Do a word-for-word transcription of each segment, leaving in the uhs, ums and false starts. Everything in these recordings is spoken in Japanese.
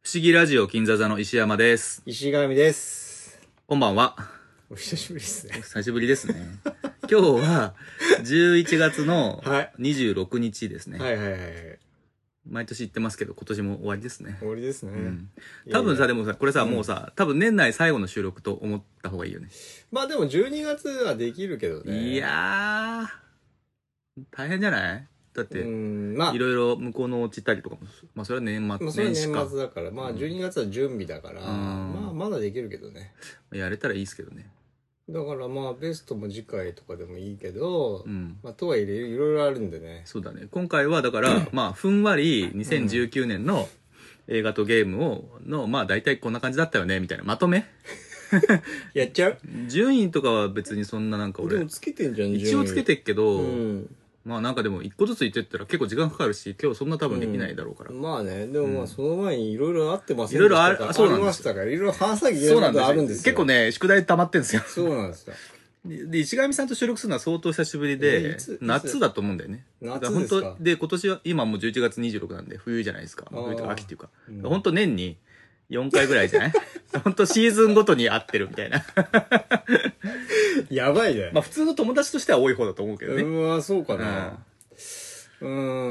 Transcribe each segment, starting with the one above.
不思議ラジオ金座座の石山です。 石上です。 こんばんは。 お久しぶりですね。 お久しぶりですね。今日はじゅういちがつのにじゅうろくにちですね。 はいはいはいはい。 毎年言ってますけど、今年も終わりですね。 終わりですね。うん、 多分さ、でもさ、これさ、うん、もうさ、多分年内最後の収録と思った方がいいよね。 まあでもじゅうにがつはできるけどね。 いやー、大変じゃない？だって、まあ、いろいろ向こうの落ちたりとかも、まあそれは年末、 まあそれは年末だから、まあじゅうにがつは準備だから、うん、まあまだできるけどね。 やれたらいいですけどね。 だからまあベストも次回とかでもいいけど、うん、まあとはいえいろいろあるんでね。 そうだね。今回はだからまあふんわりにせんじゅうきゅうねんの映画とゲームをのまあ大体こんな感じだったよねみたいなまとめやっちゃう？ 順位とかは別にそんななんか俺でもつけてんじゃん。 一応つけてっけど、 うん、 まあなんかでも一個ずつ言ってったら結構時間かかるし今日そんな多分できないだろうから、 うん、まあねでもまあその前にいろいろあってますいろいろあるそうなんですからいろいろ話さなきゃいけないことあるんですよ。 結構ね宿題溜まってんですよ。 そうなんですよ。 で石上さんと収録するのは相当久しぶりで、夏だと思うんだよね。 夏ですか？ で今年は今もうじゅういちがつにじゅうろくなんで冬じゃないですか。冬とか秋っていうか、うん、本当年によんかいぐらいじゃない？本当シーズンごとに会ってるみたいな。 やばいね。 まあ普通の友達としては多い方だと思うけどね。 うわそうかな。うん、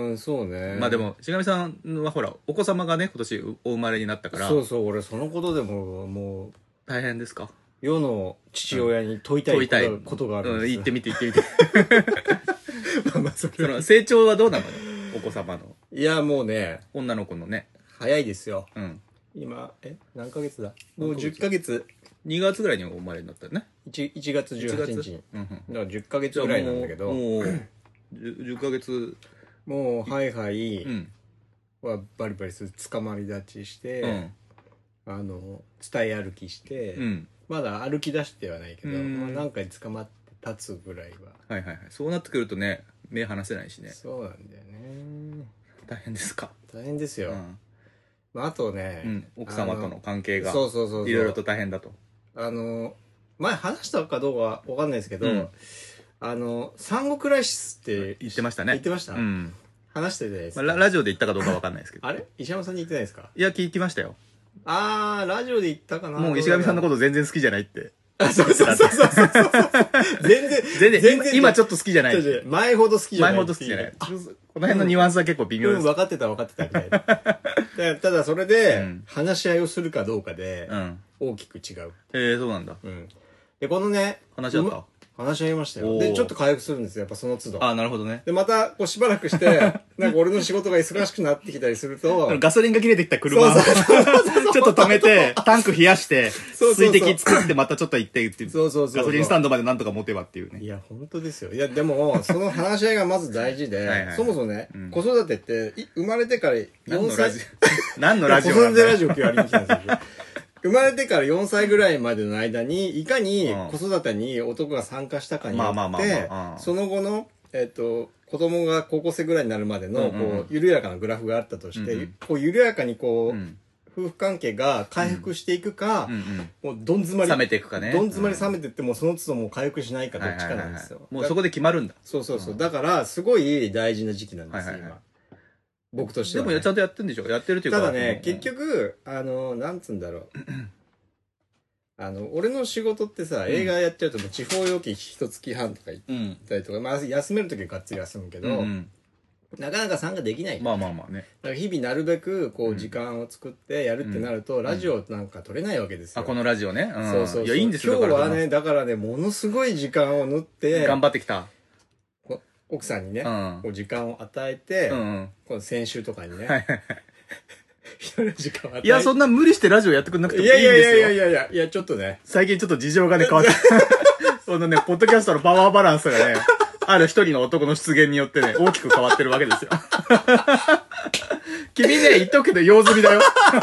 んそうね。 まあでも石上さんはほらお子様がね今年お生まれになったから。 そうそう俺そのことでももう大変ですか？ 世の父親に問いたいことが,、うん、ことがあるんです。 うん、言ってみて言ってみて。まあまあそれその成長はどうなの？お子様の。 いやもうね女の子のね早いですよ。 うん。 今え何ヶ月だ？もうじゅっかげつ。 にがつぐらいにお生まれになったよね。 いちがつじゅうはちにちに。うん、だからじゅっかげつぐらいなんだけど。 もう 10, じゅっかげつ。 もうはいはいはバリバリする捕まり立ちして、うん、あの伝え歩きして、うん、まだ歩き出してはないけど、まあ、何回捕まって立つぐらいは。 はいはいはい。そうなってくるとね目離せないしね。 そうなんだよね。 大変ですか？ 大変ですよ。うんまあ、あとね、うん、 奥様との関係がいそうそうそうろいろと大変だと。 あの前話したかどうかわかんないですけど、うん、あの産後クライシスって言ってましたね。 言ってました、うん、話しててです、 まあ、ラジオで言ったかどうかわかんないですけど。 あれ石山さんに言ってないですか？ いや聞きましたよ。 あーラジオで言ったかな。 もう石上さんのこと全然好きじゃないってあそうそうそうそうそう全然全然全然今ちょっと好きじゃない。 前ほど好きじゃない。 前ほど好きじゃない。この辺のニュアンスは結構微妙です。 うん、分かってた分かってたみたいな。ただそれで話し合いをするかどうかで大きく違う。 へえそうなんだ。 うん。でこのね話し合った？ 話し合いましたよ。でちょっと回復するんですよやっぱその都度。 あなるほどね。 でまたこうしばらくしてなんか俺の仕事が忙しくなってきたりするとガソリンが切れてきた車をちょっと止めてタンク冷やして水滴作ってまたちょっと行ってっていう。そうそうそう。ガソリンスタンドまでなんとか持てばっていうね。 いや本当ですよ。いやでもその話し合いがまず大事で、はいはい、そもそもね、うん、子育てって生まれてからよんさい何のラジオ子育てラジオ今日やりに来たんですよ。生まれてからよんさいぐらいまでの間にいかに子育てに男が参加したかによってその後の、えっと、子供が高校生ぐらいになるまでのこう緩やかなグラフがあったとして、うんうん、こう緩やかにこう、うん、夫婦関係が回復していくか、うんうん、もうどん詰まり冷めていくかね。 どん詰まり冷めていってもその都度もう回復しないかどっちかなんですよ。 もうそこで決まるんだ。 そうそうそう。だからすごい大事な時期なんですよ、はいはいはい、今。僕としては、ね、 でもちゃんとやってるんでしょ？やってるっていうか。 ただね、結局、あの、なんつうんだろう。あの、俺の仕事ってさ、映画やっちゃうともう地方要期一月半とか行ったりとか、うん、まあ休めるときはがっつり休むけど、うんうん、なかなか参加できない。 まあまあまあね。 だから日々なるべくこう時間を作ってやるってなると、うん、ラジオなんか撮れないわけですよ。 あ、このラジオね。うん、 そうそうそう。 いや、いいんですよ。 今日はね、だからね、ものすごい時間を縫って、 頑張ってきた。 奥さんにね、うん、こう時間を与えて、うんうん、この先週とかにね、一人の時間を与えて。 いや、そんな無理してラジオやってくんなくてもいいんですよ。 いやいやいやいやいやいや、ちょっとね。 最近ちょっと事情がね、変わって。このね、ポッドキャストのパワーバランスがね、ある一人の男の出現によってね、大きく変わってるわけですよ。君ね、言っとくけど用済みだよ。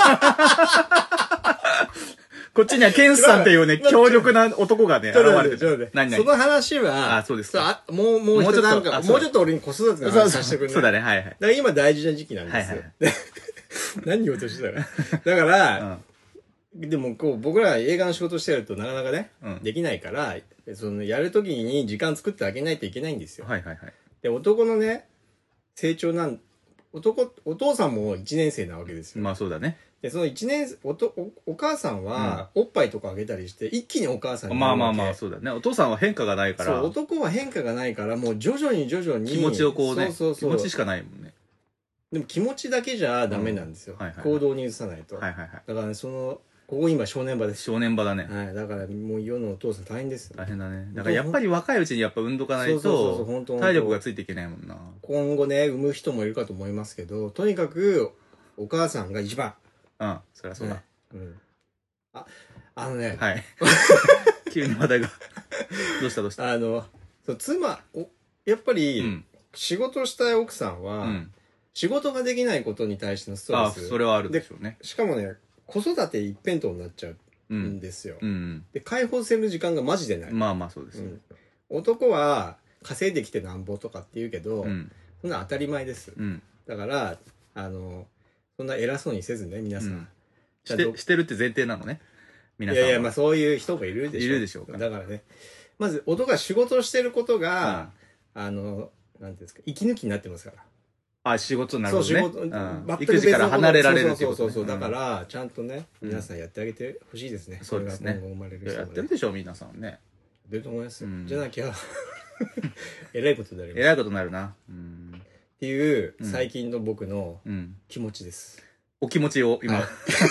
こっちにはケンスさんっていうね、強力な男がね、現れてる。 何々その話は、 あ、そうですか。 もう、もう一つなんか、もうちょっと俺に子育ての話させてくれない？ そうだね、はいはい。だから今大事な時期なんですよ。何言おうとしてたら。だから、でもこう、僕ら映画の仕事してるとなかなかね、できないから、その、やるときに時間作ってあげないといけないんですよ。 はいはいはい。 で、男のね、成長なん男、お父さんもいちねん生なわけですよ。 まあそうだね。 で、そのいちねん、おと、お、お母さんは、おっぱいとかあげたりして、一気にお母さんにまあまあまあ、そうだね。お父さんは変化がないから。 そう、男は変化がないから、もう徐々に徐々に。 気持ちをこうね、 そうそうそう気持ちしかないもんね。 でも気持ちだけじゃダメなんですよ。うんはいはいはい、行動に移さないと。はいはいはい。だからね、その、ここ今正念場です。 正念場だね。 はい。だからもう世のお父さん大変です、ね。 大変だね。だからやっぱり若いうちにやっぱ運動かないと、体力がついていけないもんな。 今後ね、産む人もいるかと思いますけど、とにかく、お母さんが一番。 うん、そりゃそうだ。 ね、うん。あ、あのね。 はい。急に話題が。どうしたどうしたあの、そう妻、おやっぱり、うん、仕事したい奥さんは、うん、仕事ができないことに対してのストレス。 あ、それはあるでしょうね。 しかもね、子育て一辺倒になっちゃうんですよ。うんうん、で、解放せる時間がマジでない。 まあまあそうです、ねうん。男は稼いできてなんぼとかって言うけど、うん、そんな当たり前です。うん、だから、あの、そんな偉そうにせずね、皆さん。うん、 して、してるって前提なのね。皆さんは。 いやいや、まあそういう人がいるでしょ。 いるでしょうか。 だからね。まず、男が仕事をしてることが、うん、あの、なんていうんですか、息抜きになってますから。 あ、仕事になるほどね。そう、仕事、うん、全く育児から離れられるってこと、ね、 そうそうそう。だから、ちゃんとね、皆さんやってあげてほしいですね。 そうですね。 今後生まれる人、 ね、やってるでしょ、皆さんね。やってると思いますよ。うん、じゃなきゃ、えらいことになります。 えらいことになるな。うん、 っていう、最近の僕の気持ちです。 お気持ちを今、はい、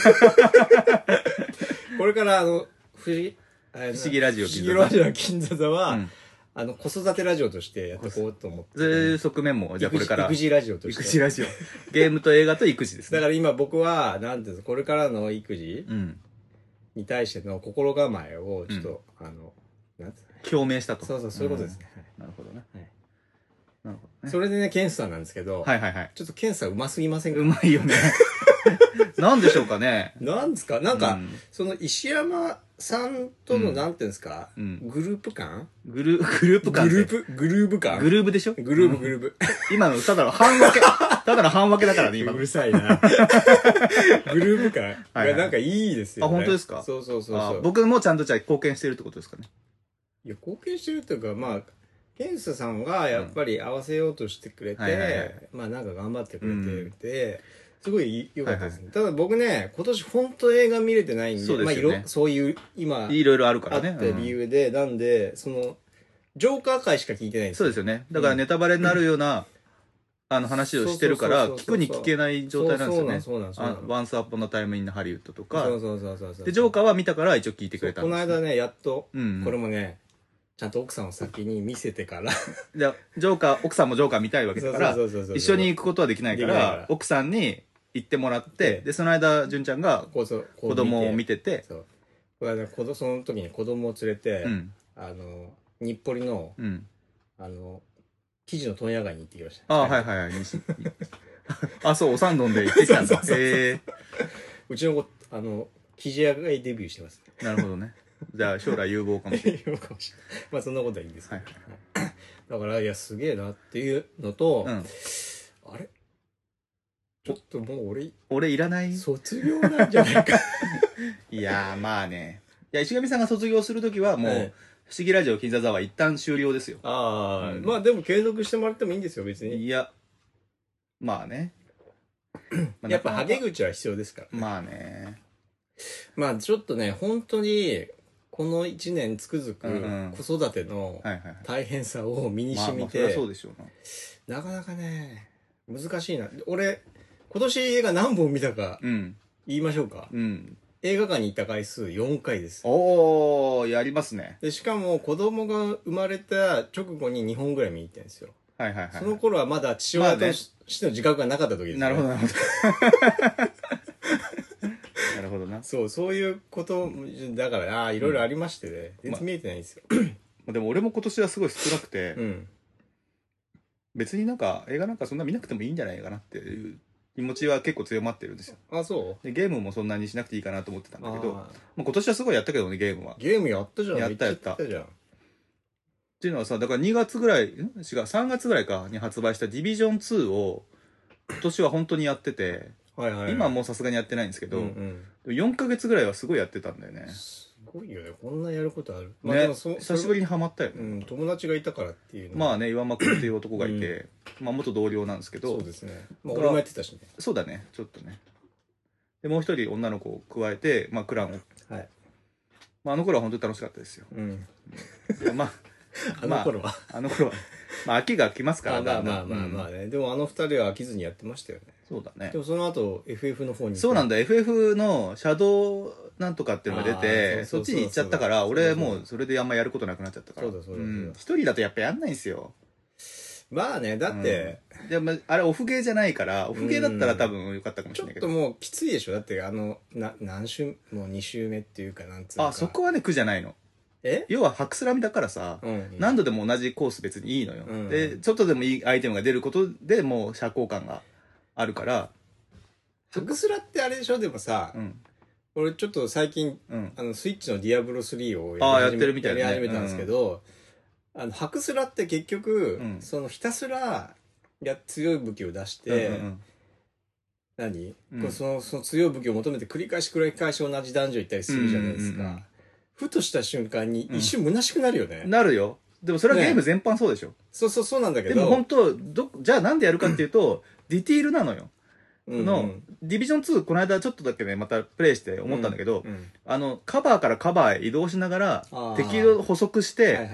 これからあの不思議不思議ラジオ金座座不思議ラジオ金座座は、うん、あの子育てラジオとしてやっていこうと思って、 そういう側面もじゃあこれから育児ラジオとして育児ラジオゲームと映画と育児ですね。だから今僕はなんていうんですか、これからの育児に対しての心構えをちょっと、うん、あのなんていうか、ね、表明したと。 そうそうそういうことですね。 うん、なるほどね。はい、 なるほどね。それでね、ケンスさんなんですけど、 はいはいはい。 ちょっとケンスさんうますぎませんか？ うまいよね。なんでしょうかね。 なんですかなんか、うん、その石山さんとの、なんていうんですか、うん、グループ感グル、グループ感グループ、グループ感グループでしょグループ、グループ。 今の、ただの半分け。ただの半分けだからね、今の。 うるさいな。グループ感がなんかいいですよね。 あ、本当ですか？ そうそうそうそう。 僕もちゃんとじゃあ貢献してるってことですかね。 いや、貢献してるっていうか、まあ、ケンスさんがやっぱり合わせようとしてくれて、まあなんか頑張ってくれてて、すごい良かったですね。ただ僕ね、今年本当映画見れてないんで、まあいろ、そういう今、 いろいろあるからね。 あった理由で、なんで、その、ジョーカー回しか聞いてないんですよ。 そうですよね。だからネタバレになるような、あの話をしてるから、聞くに聞けない状態なんですよね。 そうなんそうなんそうなん。 ワンスアップのタイムインハリウッドとか。 そうそうそうそう。 で、ジョーカーは見たから一応聞いてくれたんです。 この間ね、やっと、これもね、ちゃんと奥さんを先に見せてからじゃジョーカー、奥さんもジョーカー見たいわけだから、一緒に行くことはできないから、奥さんに行ってもらって、で、その間、純ちゃんが子供を見てて、 そう。この間、その時に子供を連れて、あの、日暮里の、あの、生地の問屋街に行ってきました。 ああ、はいはいはい。あ、そう、お三丼で行ってきたんだ。へえ。 うちの子、あの、生地屋街デビューしてます。 なるほどね。じゃあ将来有望かもしれない。 有望かもしれない。まあそんなことはいいんですけど。はい、だから、いや、すげえなっていうのと、うん、あれちょっともう俺、 俺いらない卒業なんじゃないか。 いやー、まあね。いや、石上さんが卒業するときはもう、はい、不思議ラジオ金座座は一旦終了ですよ。 ああ、うん、まあでも継続してもらってもいいんですよ、別に。 いや、まあね。 まあ、やっぱ、はげ口は必要ですから、 ね。まあね。 まあちょっとね、本当に、この一年つくづく子育ての大変さを身に染みて、なかなかね、難しいな。俺、今年映画何本見たか言いましょうか。うん、映画館に行った回数よんかいです。 おー、やりますね。 で、しかも子供が生まれた直後ににほんぐらい見に行ったんですよ。 はいはいはい。 その頃はまだ父親としての自覚がなかった時ですね。 なるほどなるほど。なるほどな。 そう、そういうこと、だから、ああ、いろいろありましてね、うん、全然見えてないんですよ。 ま、でも俺も今年はすごい少なくて、うん、別になんか映画なんかそんな見なくてもいいんじゃないかなっていう気持ちは結構強まってるんですよ。 あ、そうでゲームもそんなにしなくていいかなと思ってたんだけど、まあ、今年はすごいやったけどね、ゲームは。 ゲームやったじゃん。 やったやった。 やったじゃん。 っていうのはさ、だからにがつぐらい、ん違う、さんがつぐらいかに発売したディビジョンツーを今年は本当にやってて、はいはいはい、今はもうさすがにやってないんですけど、うんうん、よんかげつぐらいはすごいやってたんだよね。 すごいよね。こんなやることある。 まあ、ね、でもそ久しぶりにハマったよね。 うん、友達がいたからっていうの。 まあね、岩間君っていう男がいて、うん、まあ元同僚なんですけど。 そうですね。まあ俺もやってたしね。 そうだね、ちょっとね。で、もう一人女の子を加えて、まあクランを。はい。まああの頃は本当に楽しかったですよ。うん。まあ、 あの頃は、まあ、あの頃は。まあ飽きが来ますからね。まあまあまあまあね。うん、でもあの二人は飽きずにやってましたよね。 そうだね。 でもその後 エフエフ の方に。 そうなんだ、エフエフ のシャドウなんとかっていうのが出て、そっちに行っちゃったから、俺もうそれであんまやることなくなっちゃったから。そうだそうだ。一人だとやっぱやんないんですよ。 まあね、だって、 うん、でもあれオフゲーじゃないから、オフゲーだったら多分よかったかもしれないけど。 ちょっともうきついでしょ。だってあの、な、何週、もうに週目っていうかなんつうか。 あ、そこはね、苦じゃないの。え要はハクスラミだからさ、うん、何度でも同じコース別にいいのよ、うん、でちょっとでもいいアイテムが出ることでもう社交感があるから。 ハクスラってあれでしょ。でもさ、うん、俺ちょっと最近、うん、あのスイッチのディアブロスリーをやり始め、やり始めたんですけど、うん、あのハクスラって結局、うん、そのひたすらや強い武器を出して、うんうんうん、何、うん、こうそのその強い武器を求めて繰り返し繰り返し同じダンジョン行ったりするじゃないですか、うんうんうん、ふとした瞬間に一瞬虚しくなるよね、 うん、なるよ。でもそれはゲーム全般そうでしょ、ね、 そうそうそうなんだけど、 でも本当どじゃあなんでやるかっていうとディティールなのよ。うんうん、のディビジョンツーこの間ちょっとだけねまたプレイして思ったんだけど、うんうん、あのカバーからカバーへ移動しながら敵を捕捉して、はいはいはい、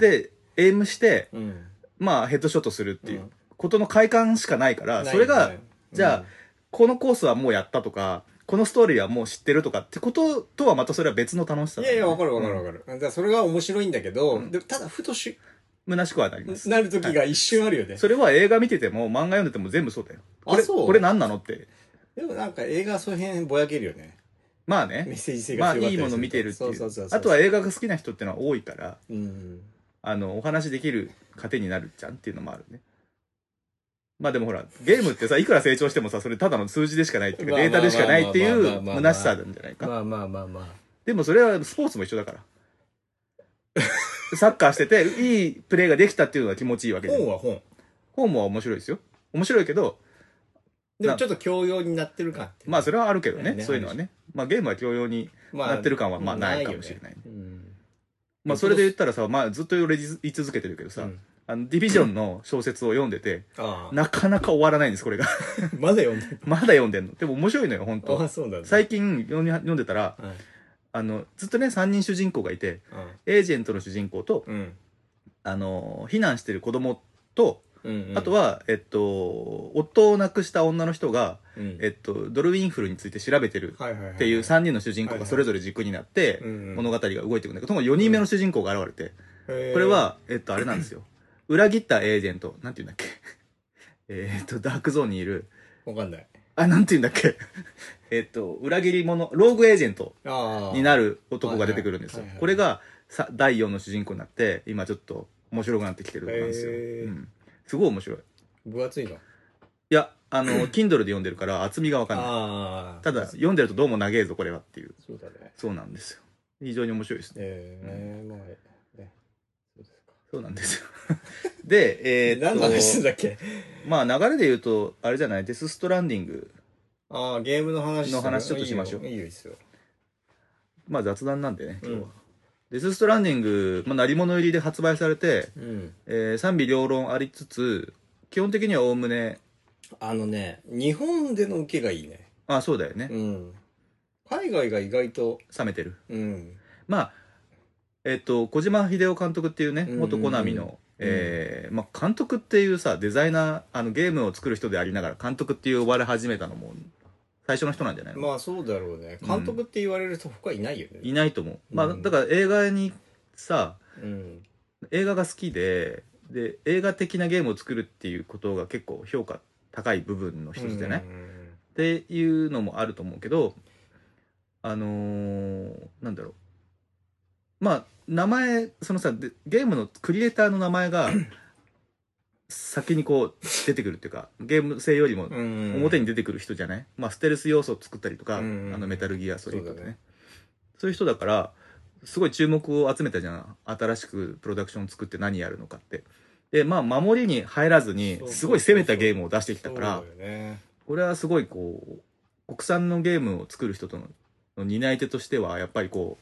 でエイムして、うん、まあヘッドショットするっていうことの快感しかないから、うん、それが、ね、じゃあ、うん、このコースはもうやったとかこのストーリーはもう知ってるとかってこととはまたそれは別の楽しさ、ね、 いやいやわかるわかるわかる、うん、だからそれが面白いんだけど、うん、でただふとし虚しくはなります。 なる時が一瞬あるよね、はい、 それは映画見てても漫画読んでても全部そうだよ。これ、 あ、そうこれ何なのって。 でもなんか映画はその辺ぼやけるよね。 まあね。 メッセージ性が強かったりする。 まあいいもの見てるっていう。そうそうそうそう。あとは映画が好きな人ってのは多いから、うん、あの、お話できる糧になるじゃんっていうのもあるね。まあでもほら、ゲームってさ、いくら成長してもさ、それただの数字でしかないっていうか、データでしかないっていう虚しさなんじゃないか。 まあまあまあまあ。 でもそれはスポーツも一緒だから。サッカーしてて、いいプレーができたっていうのが気持ちいいわけじゃん。 本は本。 本も面白いですよ。面白いけど、 でもちょっと教養になってる感って。 まあそれはあるけどね、ねそういうのはね。まあゲームは教養になってる感はまあないかもしれない。うん、まあそれで言ったらさ、まあずっと俺言い続けてるけどさ、うん、あのディビジョンの小説を読んでて、うん、なかなか終わらないんです、これが。 まだ読んでんのまだ読んでんの。でも面白いのよ、本当。 あ、そうなんだ。 最近読んでたら、はい、あの、ずっとね、さんにん主人公がいて、うん、エージェントの主人公と、うん、あの、避難してる子供と、うんうん、あとは、えっと、夫を亡くした女の人が、うん、えっと、ドルウィンフルについて調べてるっていうさんにんの主人公がそれぞれ軸になって、物語が動いていくんだけど、もよにんめの主人公が現れて、うん、これは、えっと、あれなんですよ。裏切ったエージェント、なんて言うんだっけえっと、ダークゾーンにいる。 わかんない。 あ、なんて言うんだっけえっと、裏切り者、ローグエージェントになる男が出てくるんですよ。これがさだいよんの主人公になって、今ちょっと面白くなってきてるんですよ。うん、すごい面白い。 分厚いの？ いや、あの、Kindle で読んでるから厚みがわかんない。ただ、読んでるとどうも長えぞ、これはっていう。 そうだね。 そうなんですよ。非常に面白いですね。 えー、うん、まあ、ね。 そうですか。そうなんですよ。で、えー、っと。 何の話すんだっけ？ まあ、流れで言うと、あれじゃない、デスストランディング。 ああ、ゲームの話の話ちょっとしましょう。 いいよ、いいですよ。 まあ、雑談なんでね、今日は。うん、デスストランディング、まあ、鳴り物入りで発売されて、うん、えー、賛否両論ありつつ、基本的にはおおむね。 あのね、日本での受けがいいね。 あ、そうだよね。 うん。海外が意外と。 冷めてる。 うん。 まあ、えっと、小島秀夫監督っていうね、元コナミの、うんうん、えー、まあ、監督っていうさ、デザイナー、あの、ゲームを作る人でありながら、監督って呼ばれ始めたのも、最初の人なんじゃないの？ まあ、そうだろうね。監督って言われると他いないよね。 うん、いないと思う。まあ、だから映画にさ、うん、映画が好きで、で映画的なゲームを作るっていうことが結構評価高い部分の一つでね、っていうのもあると思うけど、あのー、なんだろう、まあ名前そのさゲームのクリエイターの名前が先にこう出てくるっていうか、ゲーム性よりも表に出てくる人じゃない、まあ、ステルス要素を作ったりとか、あのメタルギアソリッドでね、そうだね、そういう人だからすごい注目を集めたじゃん。新しくプロダクションを作って何やるのかって。で、まあ、守りに入らずに、すごい攻めたゲームを出してきたから、これはすごいこう、国産のゲームを作る人との担い手としては、やっぱりこう、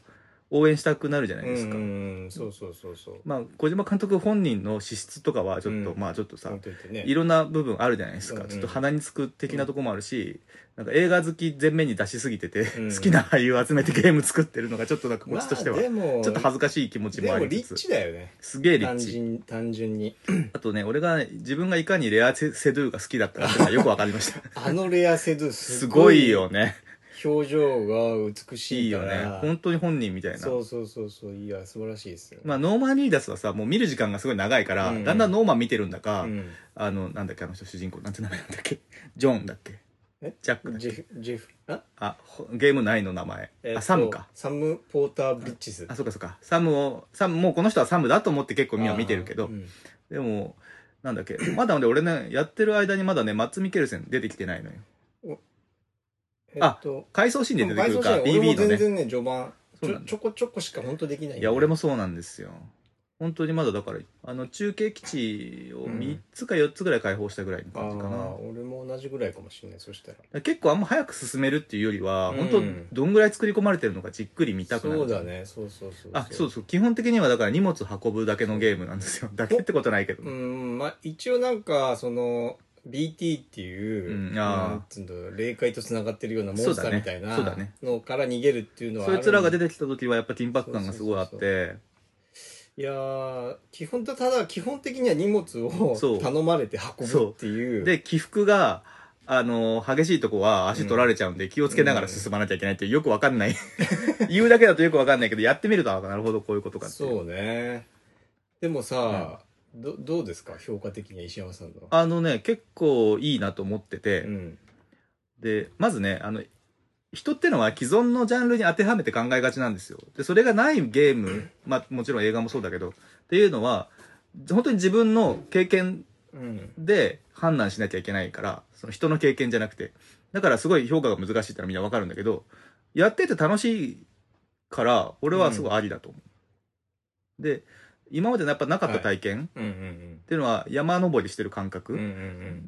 応援したくなるじゃないですか。 うん、そうそうそうそう。 まあ、小島監督本人の資質とかはちょっと、うん、まあちょっとさ、ね、いろんな部分あるじゃないですか。うん、ちょっと鼻につく的なとこもあるし、うん、なんか映画好き全面に出しすぎてて、うん、好きな俳優集めてゲーム作ってるのがちょっとなんかこっちとしては、ちょっと恥ずかしい気持ちもありつつ。 でもリッチだよね。 すげえリッチ。 単純、単純に。 あとね、俺が、自分がいかにレアセドゥが好きだったかっていうのがよくわかりました。 あのレアセドゥすごいよね。 表情が美しいから。 いいよね。本当に本人みたいな。 そうそうそうそう。いや、素晴らしいですよ、ね。 まあ、ノーマン・リーダスはさ、もう見る時間がすごい長いから、うんうん、だんだんノーマン見てるんだか、うん、あの、なんだっけ、あの人主人公、なんて名前なんだっけ。ジョンだっけ。 えジャックジェフ、ジェフ、ああ、ゲーム内の名前。えー、あ、サムか。 サム・ポーター・ブリッジス。 あ、そうかそうか。サムを、サム、もうこの人はサムだと思って結構みんな見てるけど、うん、でも、なんだっけ、まだ俺ね、やってる間にまだね、マッツ・ミケルセン出てきてないのよ。えっと、あ、回想シーンで出てくるか、 ビービー のね。俺も全然ね、序盤ちょ、ちょこちょこしか本当できない、ね。 いや、俺もそうなんですよ。本当にまだだから、あの、中継基地をみっつかよっつぐらい開放したぐらいの感じかな。 うん、あ俺も同じぐらいかもしれない、そしたら。 結構あんま早く進めるっていうよりは、うん、本当どんぐらい作り込まれてるのかじっくり見たくなる。 そうだね、そうそうそうそう。 あ、そうそう。基本的にはだから荷物運ぶだけのゲームなんですよ。だけってことないけど。 うん、まあ、一応なんか、その、ビーティー っていう、うん、なんつうの、霊界と繋がってるようなモンスターみたいなのから逃げるっていうのはある。 そいつらが出てきた時はやっぱ緊迫感がすごいあって。 いやー、基本ただ、基本的には荷物を頼まれて運ぶっていう。 で、起伏が、あの、激しいとこは足取られちゃうんで、気をつけながら進まなきゃいけないっていうよくわかんない。言うだけだとよくわかんないけど、やってみると、なるほど、こういうことかっていう。 そうね。でもさ、うん、ど、どうですか評価的には石山さんの。 あのね、結構いいなと思ってて、うん、で、まずね、あの、人ってのは既存のジャンルに当てはめて考えがちなんですよ。で、それがないゲーム、まあもちろん映画もそうだけど、っていうのは、本当に自分の経験で判断しなきゃいけないから、その人の経験じゃなくて。だからすごい評価が難しいってのはみんなわかるんだけど、やってて楽しいから、俺はすごいありだと思う。うん、で、今までやっぱなかった体験っていうのは山登りしてる感覚、うんうんうん、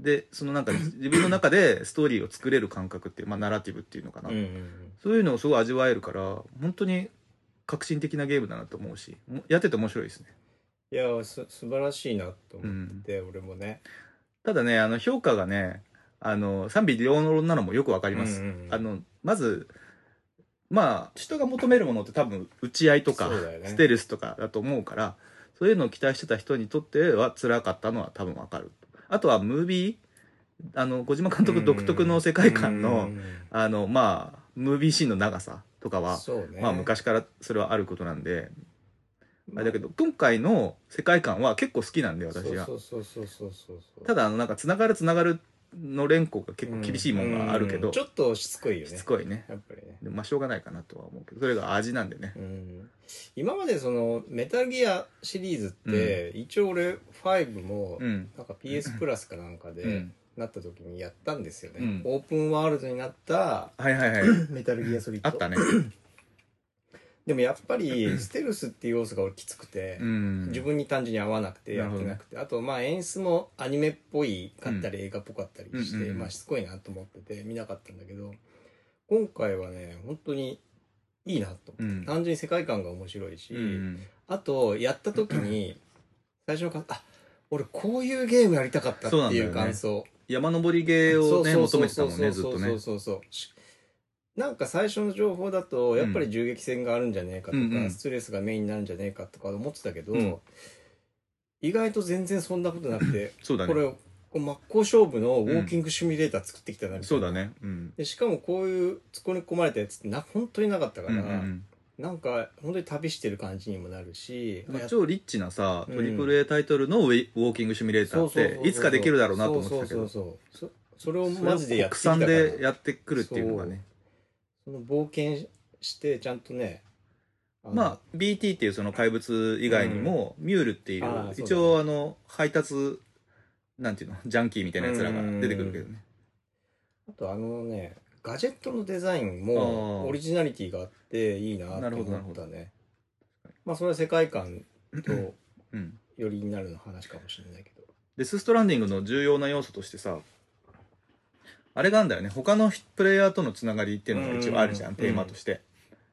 でそのなんか自分の中でストーリーを作れる感覚っていう、まあ、ナラティブっていうのかな、うんうんうん、そういうのをすごい味わえるから本当に革新的なゲームだなと思うしやってて面白いですね。 いやす素晴らしいなと思って、うん、俺もね。 ただねあの評価がねあの賛否両論なのもよくわかります、うんうんうん、あのまずまあ人が求めるものって多分打ち合いとか、ね、ステルスとかだと思うからそういうのを期待してた人にとっては辛かったのは多分わかる。あとはムービー、あの、小島監督独特の世界観の、あの、まあ、ムービーシーンの長さとかは、ね、まあ昔からそれはあることなんで、まあ、だけど、今回の世界観は結構好きなんで、私は。 そうそうそうそうそうそう。 ただ、あの、なんか、繋がる繋がるの連呼が結構厳しいもんがあるけど、 ちょっとしつこいよね。 しつこいね。 やっぱりね。 でまあ、しょうがないかなとは思うけど、それが味なんでね。 うん今までその、メタルギアシリーズって、うん、一応俺、ファイブも、なんか ピーエス プラスかなんかで、うん、なった時にやったんですよね。うん、オープンワールドになった、 はいはいはい。 メタルギアソリッド。 あったね。 でもやっぱりステルスっていう要素がきつくて、うん、自分に単純に合わなくてやってなくて、ね、あとまあ演出もアニメっぽいかったり映画っぽかったりして、うん、まあしつこいなと思ってて見なかったんだけど、今回はね本当にいいなと思って、うん、単純に世界観が面白いし、うん、あとやった時に最初のかあ俺こういうゲームやりたかったっていう感想、ね、 山登りゲーをね求めてたもんねずっとね。 そうそうそうそうなんか最初の情報だとやっぱり銃撃戦があるんじゃねえかとか、うんうん、ストレスがメインになるんじゃねえかとか思ってたけど、うん、意外と全然そんなことなくてそうだね、 これ真っ向勝負のウォーキングシミュレーター作ってきたなみたいな、うん、 そうだね、うん、 でしかもこういう突っ込まれたやつってな本当になかったから、うんうん、なんか本当に旅してる感じにもなるし超リッチなさ、うん、トリプル A タイトルのウォーキングシミュレーターっていつかできるだろうなと思ってたけどそうそうそうそうそれをマジでやってきたから国産でやってくるっていうのがねその冒険してちゃんとねまあ ビーティー っていうその怪物以外にも、うん、ミュールっていう一応あの配達なんていうのジャンキーみたいなやつらが出てくるけどね。 あとあのねガジェットのデザインもオリジナリティがあっていいなと思ったね。まあそれは世界観とよりになるの話かもしれないけど、 デスストランディングの重要な要素としてさあれがあるんだよね。他のプレイヤーとのつながりっていうのが一応あるじゃん、テーマとして。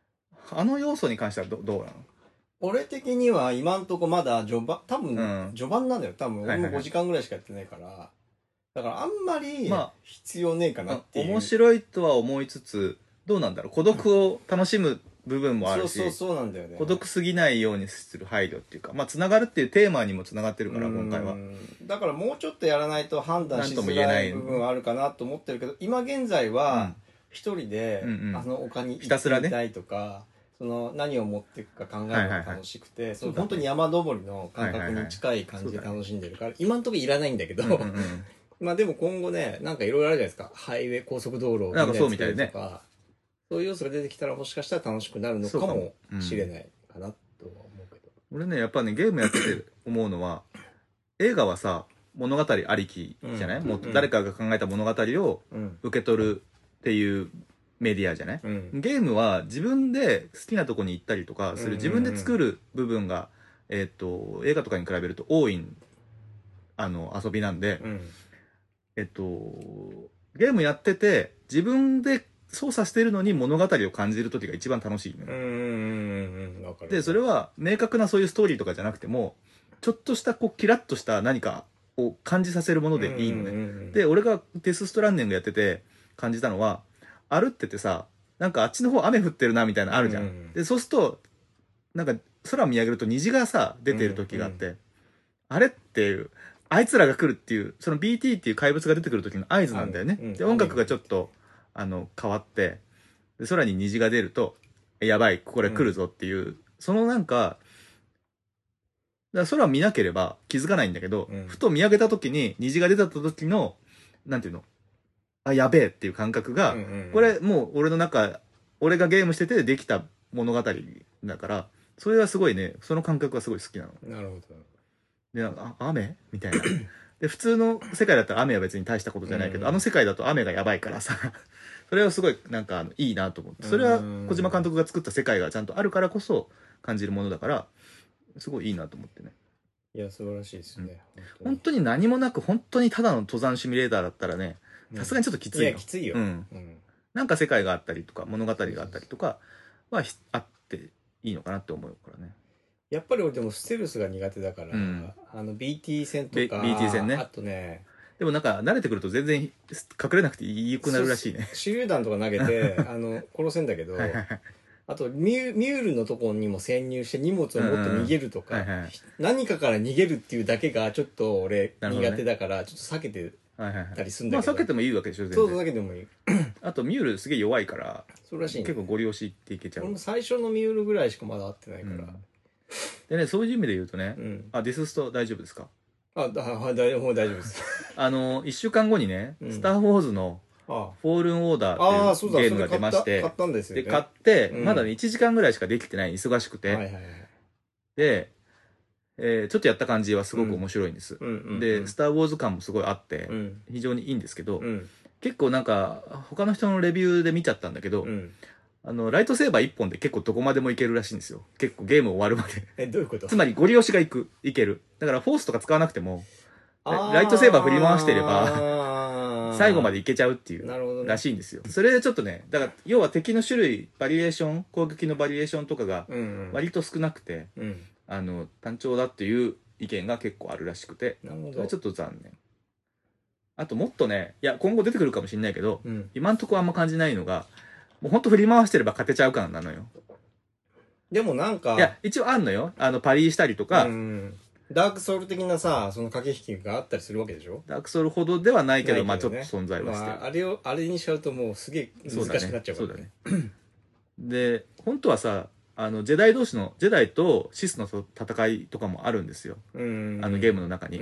あの要素に関してはどどうなの？ 俺的には今んとこまだ序盤、多分、うん、序盤なんだよ。多分俺もごじかんぐらいしかやってないから。はいはいはい、だからあんまり必要ねえかなっていう、 まあ、面白いとは思いつつ、どうなんだろう、孤独を楽しむ部分もあるし、 そうそうそうなんだよね。 孤独すぎないようにする配慮っていうか、まあつながるっていうテーマにもつながってるから今回は。 だからもうちょっとやらないと判断しづらい部分はあるかなと思ってるけど、今現在は一人で、うんうん、あの丘に行ってみたいとか、ね、その何を持っていくか考えるのが楽しくて、はいはいはい、その本当に山登りの感覚に近い感じで楽しんでるから、はいはいはい、今んとこいらないんだけど、うんうんうん、まあでも今後ね、なんかいろいろあるじゃないですか。ハイウェイ、高速道路をみんなで作るとか、そういう要素が出てきたらもしかしたら楽しくなるのかもしれないかなとは思うけど。 うん、俺ね、やっぱね、ゲームやってて思うのは、映画はさ、物語ありきじゃない、うん、もう誰かが考えた物語を受け取るっていうメディアじゃない、うん、ゲームは自分で好きなとこに行ったりとかする、自分で作る部分が、えー、っと、映画とかに比べると多いあの遊びなんで、うん、えっと、ゲームやってて、自分で操作してるのに物語を感じる時が一番楽しいのよ。うんうんうん。で、それは明確なそういうストーリーとかじゃなくても、ちょっとしたこうキラッとした何かを感じさせるものでいいのね。で、俺がデスストランディングやってて感じたのは、歩っててさ、なんかあっちの方雨降ってるなみたいなのあるじゃん。うんうん、で、そうすると、なんか空見上げると虹がさ、出てる時があって、うんうん、あれっていう、あいつらが来るっていう、その ビーティー っていう怪物が出てくる時の合図なんだよね。うんうん、で、音楽がちょっと、あの、変わって、で空に虹が出ると、やばい、これ来るぞっていう、うん、そのなんか、だから空を見なければ気づかないんだけど、うん、ふと見上げた時に虹が出た時の、なんていうの、あ、やべえっていう感覚が、うんうんうん、これもう俺の中、俺がゲームしててできた物語だから、それはすごいね、その感覚がすごい好きなの。 なるほど。 で、なんか、あ、雨みたいな。で、普通の世界だったら雨は別に大したことじゃないけど、うんうん、あの世界だと雨がやばいからさ、それはすごいなんかいいなと思って。それは小島監督が作った世界がちゃんとあるからこそ感じるものだから、すごいいいなと思ってね。 いや、素晴らしいですね。 うん、本当に何もなく、本当にただの登山シミュレーターだったらね、さすがにちょっときついよ。 いや、きついよ。 うん。うん、なんか世界があったりとか、物語があったりとかはあっていいのかなって思うからね。 やっぱり俺でもステルスが苦手だから、うん、あの ビーティー 戦とか、ビーティー 戦ね。あとね、 でもなんか慣れてくると全然隠れなくていいくなるらしいね。 手榴弾とか投げて、あの、殺せんだけど、あとミュ、ミュールのところにも潜入して荷物を持って逃げるとか、何かから逃げるっていうだけがちょっと俺苦手だから、ちょっと避けてたりするんだけど。 まあ避けてもいいわけでしょ、全然。 そうそう、避けてもいい。 あとミュールすげえ弱いから、 そうらしい、ね、 結構ゴリ押しっていけちゃう。 俺も最初のミュールぐらいしかまだ会ってないから。うんでね、そういう意味で言うとね、うん、あ、ディススト大丈夫ですか？ あ、だ、はい、大丈夫、大丈夫です。 あの、一週間後にね、うん、スター・ウォーズの、フォールン・オーダーっていうゲームが出まして、 買ったんですよね。 で、買って、うん、まだね、いちじかんぐらいしかできてない、忙しくて。はいはいはい、で、えー、ちょっとやった感じはすごく面白いんです。うん、で、スター・ウォーズ感もすごいあって、うん、非常にいいんですけど、うん、結構なんか、他の人のレビューで見ちゃったんだけど、うんあの、ライトセーバー一本で結構どこまでもいけるらしいんですよ。結構ゲーム終わるまで。 え、どういうこと？ つまりゴリ押しがいく、いける。だからフォースとか使わなくても、ライトセーバー振り回してれば、最後までいけちゃうっていう、なるほどね、らしいんですよ。それでちょっとね、だから、要は敵の種類、バリエーション、攻撃のバリエーションとかが、割と少なくて、うんうん、あの、単調だっていう意見が結構あるらしくて、なるほど。それはちょっと残念。あともっとね、いや、今後出てくるかもしれないけど、うん、今んとこあんま感じないのが、もうほんと振り回してれば勝てちゃう感なのよ。 でもなんか。 いや、一応あんのよ。あの、パリーしたりとか。うん。 ダークソウル的なさ、その駆け引きがあったりするわけでしょ？ ダークソウルほどではないけど、けどね、まあちょっと存在はしてる。 まあ、あれを、あれにしちゃうともうすげえ難しくなっちゃうからね。そうだね。そうだねで、本当はさ、あの、ジェダイ同士の、ジェダイとシスの戦いとかもあるんですよ。うん。あのゲームの中に。うん。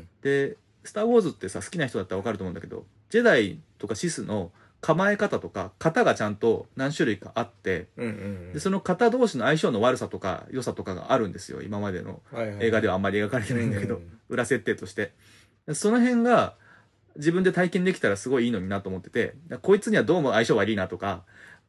で、スター・ウォーズってさ、好きな人だったらわかると思うんだけど、ジェダイとかシスの構え方とか型がちゃんと何種類かあって、うんうんうん、でその型同士の相性の悪さとか良さとかがあるんですよ。今までの映画ではあんまり描かれてないんだけど、はいはいはい、裏設定としてその辺が自分で体験できたらすごいいいのになと思ってて、こいつにはどうも相性悪いなとか、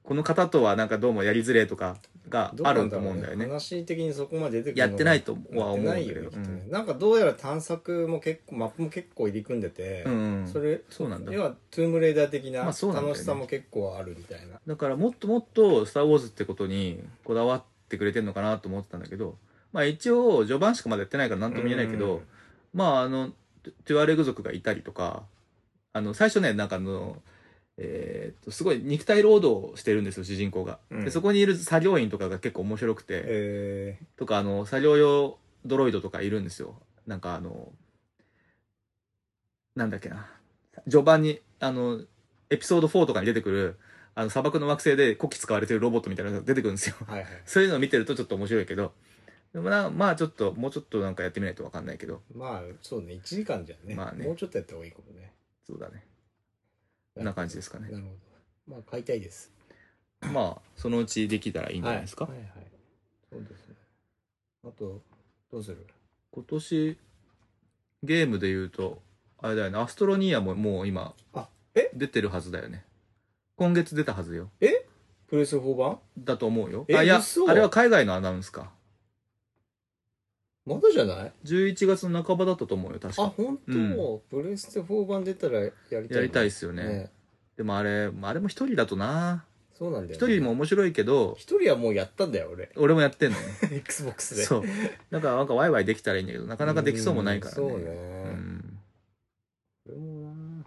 この方とはなんかどうもやりづれとかがあると思うんだよね。 話的にそこまで出てくるやってないとは思うんだけど、 なんかどうやら探索も結構マップも結構入り組んでて、 うん、 それそうなんだ。 要はトゥームレイダー的な楽しさも結構あるみたいな。 だからもっともっとスターウォーズってことにこだわってくれてるのかなと思ってたんだけど、まあ一応序盤しかまだやってないから何とも言えないけど、まああのトゥアレグ族がいたりとか、あの最初ねなんかあのえー、っとすごい肉体労働してるんですよ主人公が、うん、でそこにいる作業員とかが結構面白くて、えー、とかあの作業用ドロイドとかいるんですよ。なんかあのなんだっけな、序盤にあのエピソードフォーとかに出てくるあの砂漠の惑星でこき使われてるロボットみたいなのが出てくるんですよ、はいはい、そういうのを見てるとちょっと面白いけど、でもなまあちょっともうちょっとなんかやってみないと分かんないけど、 まあそうねいちじかんじゃね、まあね、もうちょっとやった方がいいかもね。 そうだね、こんな感じですかね。 なるほど、まあ買いたいです。 まあそのうちできたらいいんじゃないですか。はいはいはい、 そうですね。あとどうする？ 今年ゲームで言うとあれだよね、アストロニアももう今あえ出てるはずだよね。今月出たはずよ。 えプレスフォー版だと思うよ。あいやあれは海外のアナウンスか。 まだじゃない？ じゅういちがつの半ばだったと思うよ確か。 あ本当、うん、プレステフォー版出たらやりたい、ね、 やりたいっすよね、ね。でもあれあれも一人だとな。 そうなんだよ、 ね、一人も面白いけど一人はもうやったんだよ俺。 俺もやってんのね Xbox で。 そうだからなんかワイワイできたらいいんだけどなかなかできそうもないからね。 そうね、うんそれもな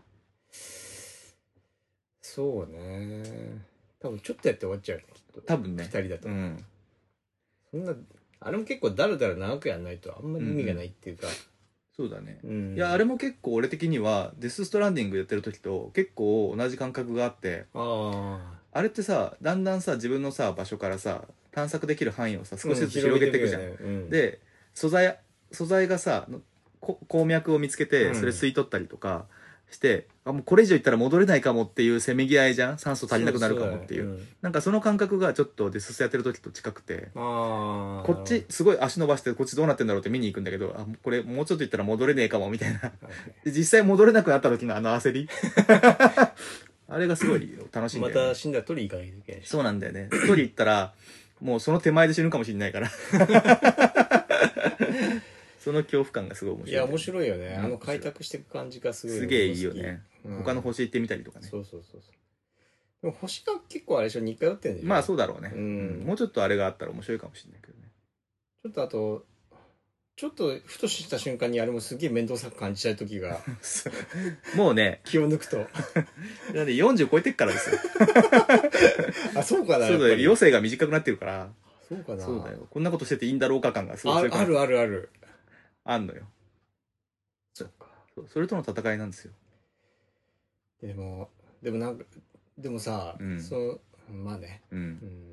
そうね多分ちょっとやって終わっちゃうねきっと多分ねふたりだと、うん、そんなあれも結構だらだら長くやんないとあんまり意味がないっていうか、うんそうだね、うん、いやあれも結構俺的にはデスストランディングやってる時と結構同じ感覚があって、ああれってさだんだんさ自分のさ場所からさ探索できる範囲をさ少しずつ広げていくじゃん、うんねうん、で素材素材がさ鉱脈を見つけてそれ吸い取ったりとかして、うん、あもうこれ以上いったら戻れないかもっていうせめぎ合いじゃん。酸素足りなくなるかもっていう、そうそう、うん、なんかその感覚がちょっとデススやってる時と近くて、あこっちすごい足伸ばしてこっちどうなってんだろうって見に行くんだけど、あこれもうちょっといったら戻れねえかもみたいな、はい、で実際戻れなくなった時のあの焦りあれがすごい楽しいんだよね。 また死んだら取り行かないといけないし。 そうなんだよね。取り行ったらもうその手前で死ぬかもしれないからその恐怖感がすごい面白い。 いや面白いよね、うん、あの開拓していく感じがすごいすげえいいよね、うん、他の星行ってみたりとかね。 そうそうそうそう。でも星が結構あれでしょ似通ってんでしょ。 まあそうだろうね、うん、もうちょっとあれがあったら面白いかもしれないけどね。 ちょっとあとちょっとふとした瞬間にあれもすげえ面倒くさく感じちゃう時がもうね気を抜くとだってよんじゅう超えてっからですよあそうかな。 そうだよ、余生が短くなってるから。 そうかな。 そうだよ、こんなことしてていいんだろうか感がすごい強いから。あるあるあるあんのよ。 そうか。 そうそれとの戦いなんですよ。 でもでもなんかでもさ、うん、そうまあね、うんうん、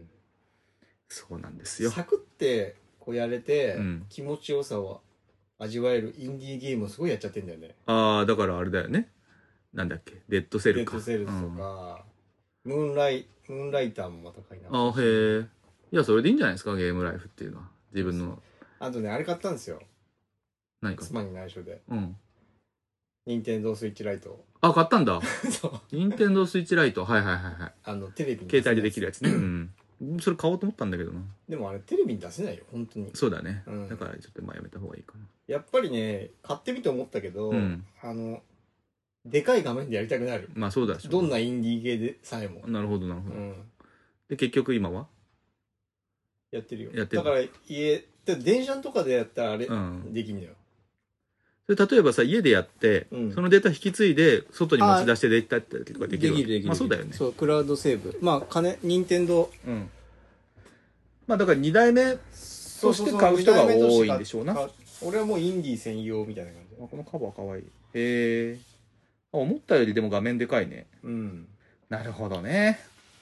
そうなんですよ。 サクってこうやれて、うん、気持ちよさを味わえるインディーゲームをすごいやっちゃってんだよね。 ああだからあれだよね。なんだっけデッドセルか。 デッドセルズとか、うん、ムーンライムーンライターもまた買いなああへえ。いやそれでいいんじゃないですかゲームライフっていうのは自分の。 あとねあれ買ったんですよ。 何か妻に内緒で。 うん。 ニンテンドースイッチライト。 あ買ったんだ。そう。ニンテンドースイッチライトはいはいはいはい。 あのテレビに携帯でできるやつね。うん。それ買おうと思ったんだけどな。 でもあれテレビに出せないよ本当に。 そうだね、うん、だからちょっとまあやめた方がいいかな。 やっぱりね買ってみて思ったけど、うん、あのでかい画面でやりたくなる。 まあそうだしどんなインディーゲーでさえも。 なるほどなるほど、うん、で結局今はやってるよ。 やってる。 だから家で電車とかでやったらあれ、うん、できんだよ。 それ例えばさ家でやって、うん、そのデータ引き継いで外に持ち出してできたりとかできる。 できるできる。 まあそうだよね。 そうクラウドセーブ。まあ金任天堂うんまあだからに代目として買う人が多いんでしょうな。 俺はもうインディー専用みたいな感じ。 あこのカバーかわいい。へえ。思ったよりでも画面でかいね。うん。なるほどね。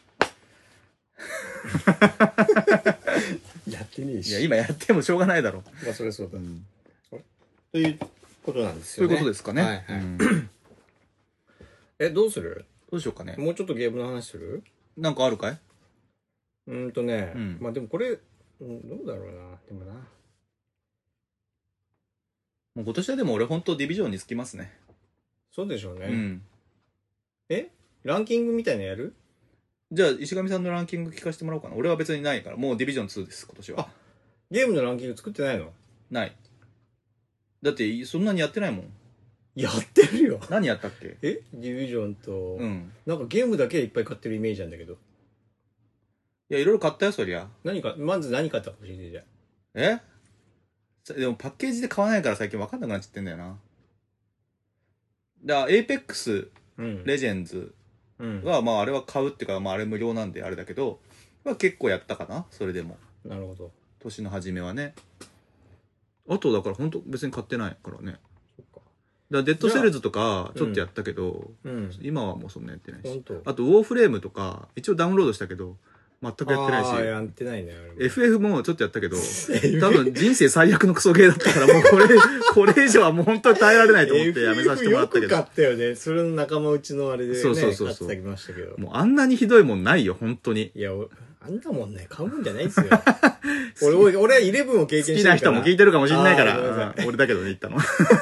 やってねえし。 いや今やってもしょうがないだろ。 まあそれそうだ。うん、ということなんですよね。 そういうことですかね。はいはい。うん、 えどうする？ どうしようかね。 もうちょっとゲームの話する？ なんかあるかい？ うんとね、うん、まあでもこれ、うん、どうだろうなでもなもう今年はでも俺本当ディビジョンにつきますね。 そうでしょうね、うん、えランキングみたいなやる？ じゃあ石上さんのランキング聞かせてもらおうかな。俺は別にないから。もうディビジョンツーです今年は。 あ、ゲームのランキング作ってないの？ ない。だってそんなにやってないもん。 やってるよ。 何やったっけ？ えディビジョンと、 うん。 なんかゲームだけいっぱい買ってるイメージなんだけど。 いや、いろいろ買ったよ、そりゃ。 何か、まず何買ったか教えてじゃん。 えでもパッケージで買わないから最近分かんなくなっちゃってんだよな。だから、エイペックス、レジェンズは、うん、まああれは買うっていうか、まああれ無料なんであれだけど、まあ結構やったかな、それでも。 なるほど。 年の初めはね。あとだから本当別に買ってないからね。そっか。だからデッドセルズとかちょっとやったけど、うんうん、今はもうそんなやってないし。あとウォーフレームとか一応ダウンロードしたけど、全くやってないし。ああ、やってないね。エフエフ もちょっとやったけど、多分人生最悪のクソゲーだったから、もうこれ、これ以上はもう本当に耐えられないと思ってやめさせてもらったけど。よく買ったよね。それの仲間内のあれでね、そうそうそうそう買ってきましたけど。もうあんなにひどいもんないよ、本当に。いや、あんなもんね、買うもんじゃないですよ。俺、俺はイレブンを経験してるから。好きな人も聞いてるかもしんないから、俺だけどね、言ったの。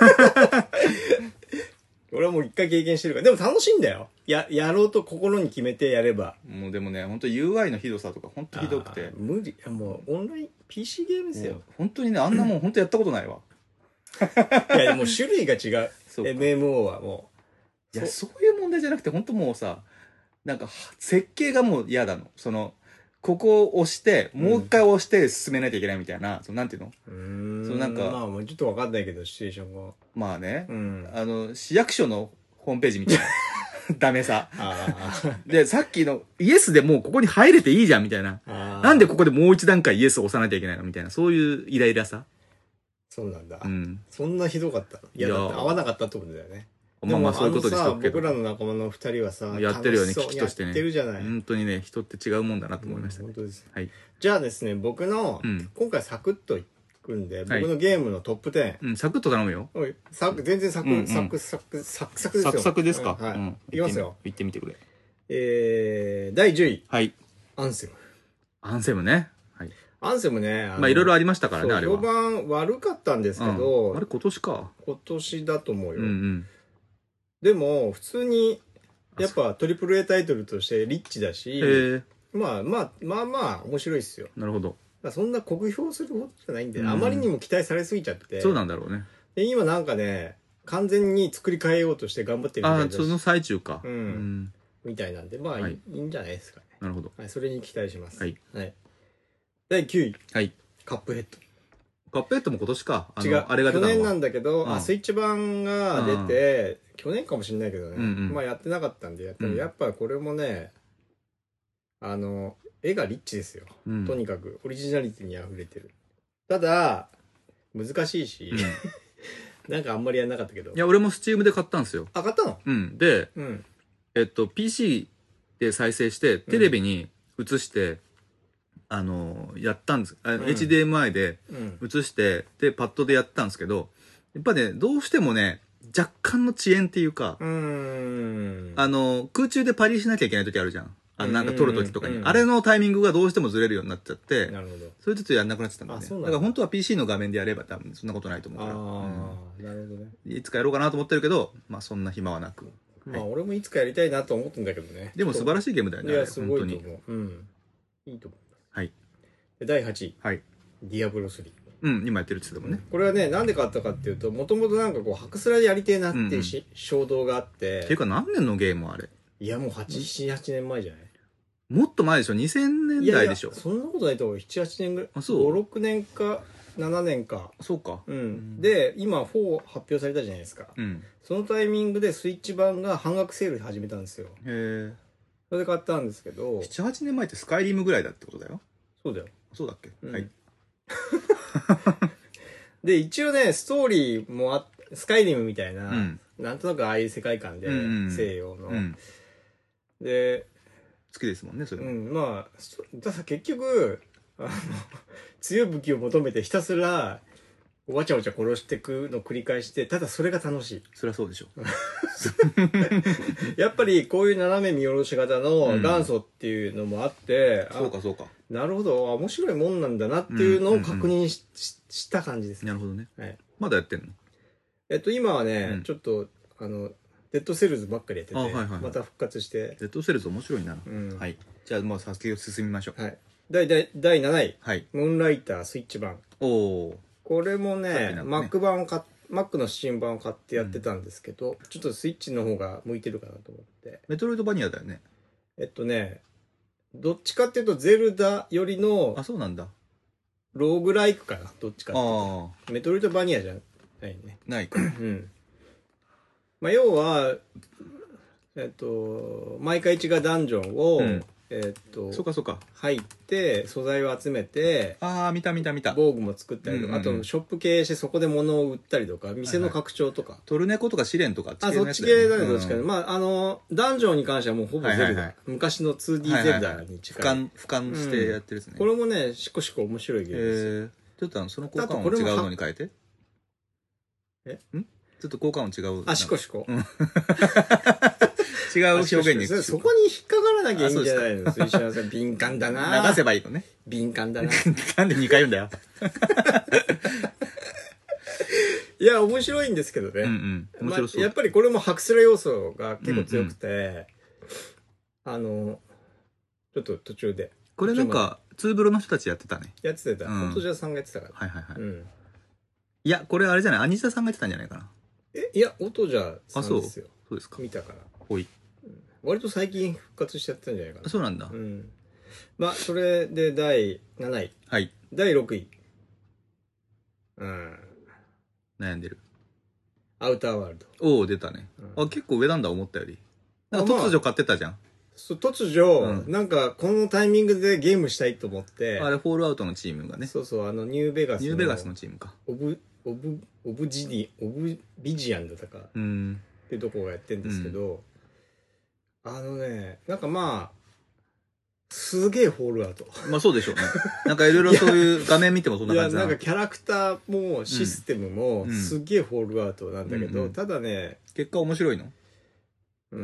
俺はもう一回経験してるから。でも楽しいんだよ。や、やろうと心に決めてやれば。もうでもね、本当 ユーアイ のひどさとか本当ひどくて。無理。もうオンライン、ピーシー ゲームですよ。本当にね、あんなもん本当やったことないわ。いや、でも種類が違う。エムエムオー はもう。いや、そういう問題じゃなくて、本当もうさ、なんか、設計がもう嫌だの。その、ここを押して、もう一回押して進めなきゃいけないみたいな、うん、そのなんていうのうーん。そのなんか。まあ、もうちょっとわかんないけど、シチュエーションが。まあね。うん。あの、市役所のホームページみたいな。ダメさ。で、さっきのイエスでもうここに入れていいじゃんみたいな。なんでここでもう一段階イエスを押さなきゃいけないのみたいな。そういうイライラさ。そうなんだ。うん。そんなひどかったの？いや、だって合わなかったってことだよね。まあまあそういうことでしょうけど。僕らの仲間の二人はさ、やってるよね、危機としてね。やってるじゃない。本当にね、人って違うもんだなと思いましたね。本当です。はい。じゃあですね、僕の、今回サクッといくんで、僕のゲームのトップテン。うん、サクッと頼むよ。サク、全然サク、サクサク、サクサクですよ。サクサクですか。はい。いきますよ。言ってみてくれ。えー、だいじゅうい。はい。アンセム。アンセムね。はい。アンセムね。まあいろいろありましたからね、あれは。評判悪かったんですけど。あれ今年か。今年だと思うよ。うんうん。でも、普通に、やっぱトリプル A タイトルとしてリッチだし、まあまあ、まあまあ面白いっすよ。なるほど。そんな酷評することじゃないんで、あまりにも期待されすぎちゃって。そうなんだろうね。で、今なんかね、完全に作り変えようとして頑張ってるみたいな。ああ、その最中か。うん。みたいなんで、まあいいんじゃないですかね。なるほど。はい、それに期待します。はい。はい。だいきゅうい。はい。カップヘッド。カップヘッドも今年か。違う。あれが出たのは去年なんだけど、あ、スイッチ版が出て、去年かもしれないけどね。まあやってなかったんで、やったらやっぱこれもね、あの、絵がリッチですよ。とにかく、オリジナリティに溢れてる。ただ、難しいし、なんかあんまりやんなかったけど。いや、俺もスチームで買ったんですよ。あ、買ったの？うん。で、えっと、ピーシー で再生して、テレビに映して、あの、やったんです。うん、エイチディーエムアイ で映して、で、パッドでやったんですけど、やっぱね、どうしてもね、若干の遅延っていうか、うーんあの、空中でパリしなきゃいけない時あるじゃん。あの、なんか撮る時とかに。あれのタイミングがどうしてもずれるようになっちゃって、なるほど。それちょっとやんなくなっちゃったんだよね。だから本当は ピーシー の画面でやれば多分そんなことないと思うから。ああ、うん、なるほどね。いつかやろうかなと思ってるけど、まあそんな暇はなく。まあ俺もいつかやりたいなと思ってんだけどね。でも素晴らしいゲームだよね。いや、すごいと思う。うん。いいと思います。はい。だいはちい。はい。ディアブロスリー。うん、今やってるって言ってたもんね。これはね、なんで買ったかっていうと、もともとなんかこう、ハクスラでやりてえなっていうし、衝動があって。っていうか何年のゲームあれ？いや、もうはち、なな、はちねんまえじゃない？もっと前でしょ？ にせん 年代でしょ？いやいやそんなことないと思う。なな、はちねんぐらい。あ、そう。ご、ろくねんか、ななねんか。そうか。うん。で、今、フォー発表されたじゃないですか。うん。そのタイミングでスイッチ版が半額セール始めたんですよ。へえ。それで買ったんですけど。なな、はちねんまえってスカイリムぐらいだってことだよ。そうだよ。そうだっけ？うん、はい。で、一応ね、ストーリーもあスカイリムみたいな、うん、なんとなくああいう世界観で、うんうん、西洋の、うん。で、好きですもんね、それも。うん、まあ、ただ結局、あの、強い武器を求めてひたすら、わちゃわちゃ殺していくのを繰り返して、ただそれが楽しい。そりゃそうでしょ。やっぱりこういう斜め見下ろし型の元祖っていうのもあって、うん、そうかそうか。なるほど、面白いもんなんだなっていうのを確認 し,、うん、した感じですね。なるほどね。はい。まだやってんの？えっと、今はね、うん、ちょっと、あの、 デッドセルズばっかりやってて、 はいはいはい、 また復活して。 デッドセルズ面白いな。 うん、 はい。じゃあもう先を進みましょう。 はい。だいだいなない。 はい。 ムーンライタースイッチ版。 おお。 これもね、ね Mac 版を買っ Mac の新版を買ってやってたんですけど、うん、ちょっとスイッチの方が向いてるかなと思って。 メトロイドバニアだよね。 えっとね、どっちかっていうとゼルダよりの、 あ、そうなんだ。 ローグライクかな、どっちかっていうと。メトロイドバニアじゃないね。 ないか。 うん。まあ、要は、えっと、毎回違うダンジョンを、うん、えっと、 そうかそうか。 入って、素材を集めて、 ああ、見た見た見た。 防具も作ったりとか、うんうんうん、あと、ショップ経営してそこで物を売ったりとか、店の拡張とか。はいはい、 トルネコとか試練とか、 あ、そっち系だね、どっちかね。うん、まあ、あの、ダンジョンに関してはもうほぼゼルダ。はいはいはい、昔の ツーディー ゼルダに近い。 はいはいはい、俯瞰、俯瞰してやってるですね、 うん。これもね、しこしこ面白いゲームですよ。えー、 ちょっとあの、その効果音を違うのに変えて。 えんちょっと効果音違う。 あ、しこしこ。うん違う表現に。 そこに引っかからなきゃいいんじゃないの？水島さん、敏感だな。 流せばいいのね。 敏感だな。 なんでにかい言うんだよ。 いや、面白いんですけどね。うんうん。面白そう。まあ、やっぱりこれもハクスラ要素が結構強くて、うんうん、あの、ちょっと途中で。 これなんか、ツーブロの人たちやってたね。 やってた。音じゃさんがやってたから。 はいはいはい。うん、いや、これあれじゃない、アニジャさんがやってたんじゃないかな。 え、いや、音じゃさんですよ。 あ、そう。そうですか。 見たから。 ほい。 割と最近復活しちゃったんじゃないかな。 そうなんだ。 うん。まあ、それでだいなない。 はい。 だいろくい。うん。 悩んでる。 アウターワールド。 おお、出たね。うん、あ、結構上なんだ、思ったより。なんか突如買ってたじゃん。まあ、 そう、突如、うん、なんかこのタイミングでゲームしたいと思って。 あれ、フォールアウトのチームがね。 そうそう、あの、ニューベガスの。 ニューベガスのチームか。 オブ、オブ、オブジディ、オブビジアンだったか。うん。っていうとこがやってるんですけど、うん、あのね、なんかまあ、すげえフォールアウト。 まあそうでしょうね。なんかいろいろそういう画面見てもそんな感じだな。いや、なんかキャラクターもシステムもすげえフォールアウトなんだけど、うんうん、ただね。 結果面白いの？ うん。